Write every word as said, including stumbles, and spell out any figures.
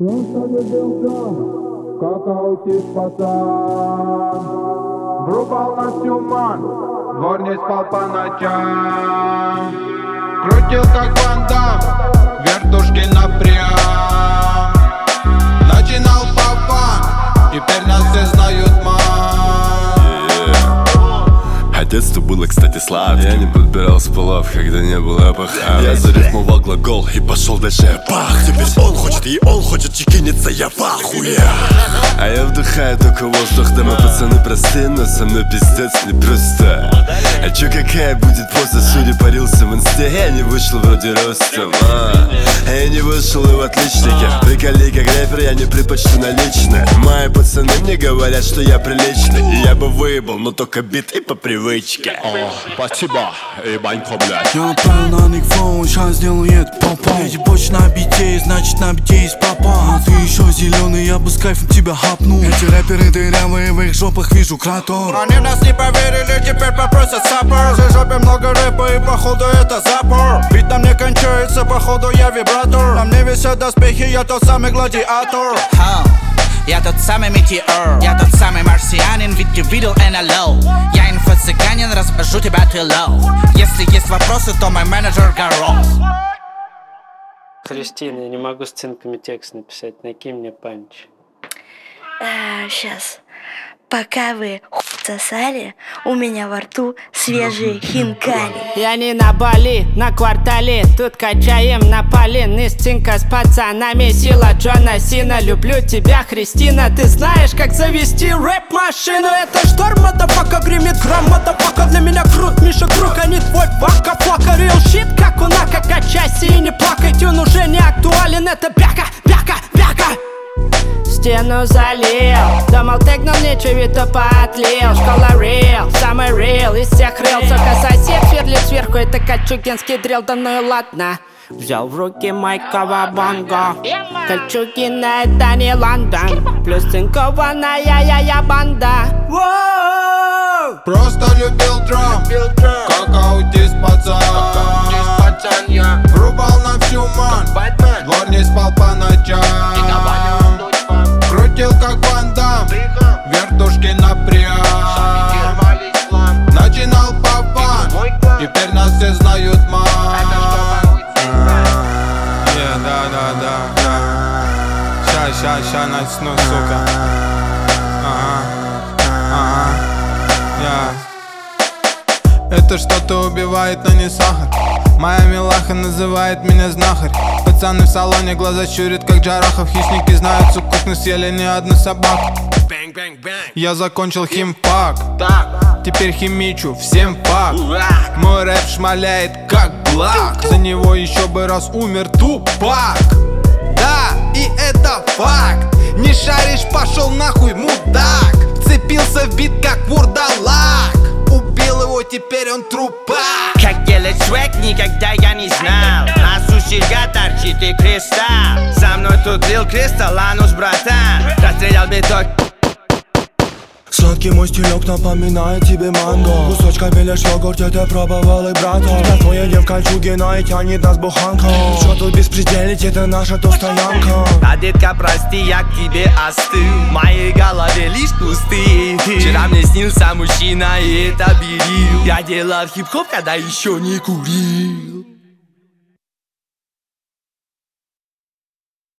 Просто любил как аутист пацан. Врубал на всю ман, двор не спал по ночам. Крутил как Ван Дам, вертушки напрям. Начинал папа, теперь нас все знают, мам. Детство было, кстати, сладким. Я не подбирал с полов, когда не было паха. Я зарифмовал глагол и пошел дальше. Пах, теперь он хочет и он хочет чекиниться, я в ахуе. А я вдыхаю только воздух, да мы пацаны простые, но со мной пиздец непросто. А чё, какая будет поза, судя парился в инсте. Я не вышел вроде ростом, а, а я не вышел и в отличнике. Приколи как рэпер, я не предпочту наличные. Мои пацаны мне говорят, что я приличный, и я бы выебал, но только бит и по привычке. О, спасибо, ебанько, блядь. Я направил на них флоу, сейчас сделает попа. Эти почь на бите, значит на бите есть папа. А ты еще зеленый, я бы с кайфом тебя хапну. Эти рэперы дырявые, в их жопах вижу кратер. Они в нас не поверили, теперь попросят саппор. В жопе много рэпа и походу это запор. Ведь нам не кончается, походу я вибратор. На мне висят доспехи, я тот самый гладиатор. Я тот самый метеор, я тот самый марсианин, ведь ты видел эн эл о. Я инфо-цыганин, развожу тебя ты лоу. Если есть вопросы, то мой менеджер Гарол. Кристина, я не могу сценками текст написать, накинь мне панч. А, сейчас. Пока вы хуй сосали, у меня во рту свежие хинкали. Я не на Бали, на квартале, тут качаем на полин. Истинка с пацанами, сила Джона Сина. Люблю тебя, Христина, ты знаешь, как завести рэп-машину. Это шторм, мадафака, гремит грамм, мадафака. Для меня крут, Миша Круг, а не твой вака-фака. Real shit, как у Нака, качайся и не плакать. Он уже не актуален, это бяка, бяка, бяка. Стену залил, думал тегнул нечего, ведь то поотлил. Школа real, самый real из всех рил. Сука, сосед сверлит сверху, это кольчугинский дрил, да ну и ладно. Взял в руки майкового бонго. Кольчугина это не Лондон, плюс цинкованная я-я банда. Просто любил драм, как аутист пацан. Врубал на всю ман, двор не спал по ночам. Крутил как Ван Дам, вертушки напрям. Начинал папа, теперь нас все знают, мам. Yeah, да, да, да, да. Ща, ща, ща начну, сука. Ага, ага, я. Это что-то убивает, но не сахар. Моя милаха называет меня знахарь. Пацаны в салоне глаза щурят, как Джарахов. Хищники знают, сука, кухню съели не одну собаку. Я закончил химфак, теперь химичу всем фак. Мой рэп шмаляет, как блак. За него еще бы раз умер Тупак. Да, и это факт. Не шаришь, пошел нахуй, мудак. Вцепился в бит, как вурдалак. Убил его, теперь он трупак. Как делать свек, никогда я не знал. На сушильга торчит и кристалл. Со мной тут лил кристалл, анус, братан. Расстрелял биток. Сладкий мой стилек напоминает тебе манго. Кусочками лишь йогурт, это пробовал и брата. Как твоя девка кольчугина и тянет нас буханка. Что тут беспределить, это наша то стоянка. А детка, прости, я к тебе остыл. В моей голове лишь пустые. Вчера мне снился мужчина и это берил. Я делал хип-хоп, когда еще не курил.